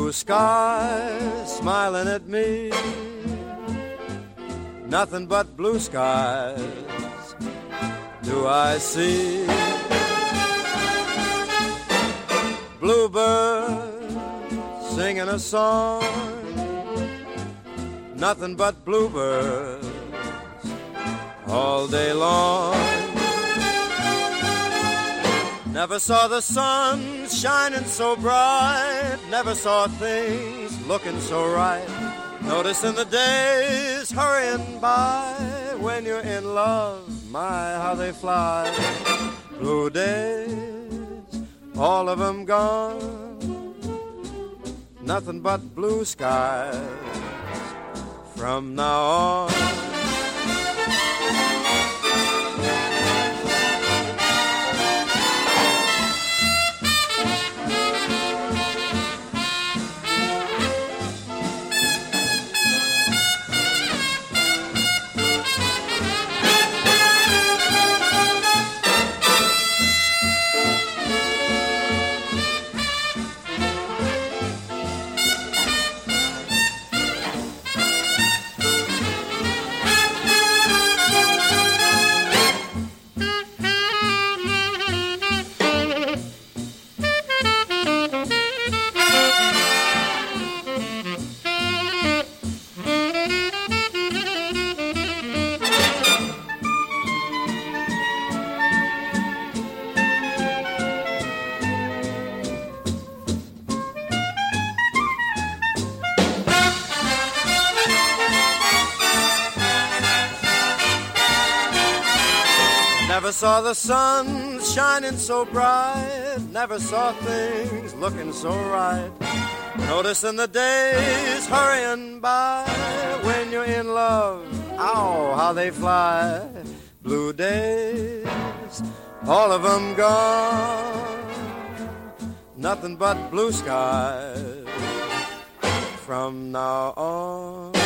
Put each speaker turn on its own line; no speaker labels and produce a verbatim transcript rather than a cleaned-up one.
blue skies smiling at me. Nothing but blue skies do I see. Bluebirds singing a song. Nothing but bluebirds all day long. Never saw the sun shining so bright. Never saw things looking so right. Noticing the days hurrying by. When you're in love, my, how they fly. Blue days, all of them gone. Nothing but blue skies from now on. Never saw the sun shining so bright. Never saw things looking so right. Noticing the days hurrying by. When you're in love, ow, how they fly. Blue days, all of them gone. Nothing but blue skies from now on.